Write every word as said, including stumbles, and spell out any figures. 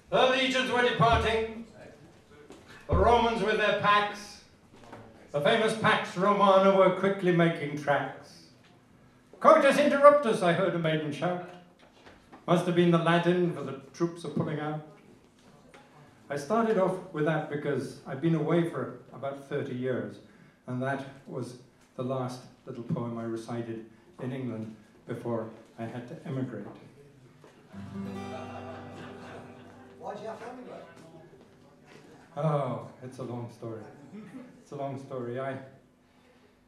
The legions were departing, the Romans with their packs, the famous Pax Romana were quickly making tracks. Coitus interruptus, I heard a maiden shout. Must have been the Latin, for the troops are pulling out. I started off with that because I'd been away for about thirty years, and that was the last little poem I recited in England before I had to emigrate. Why'd you have to emigrate? Oh, it's a long story. It's a long story. I,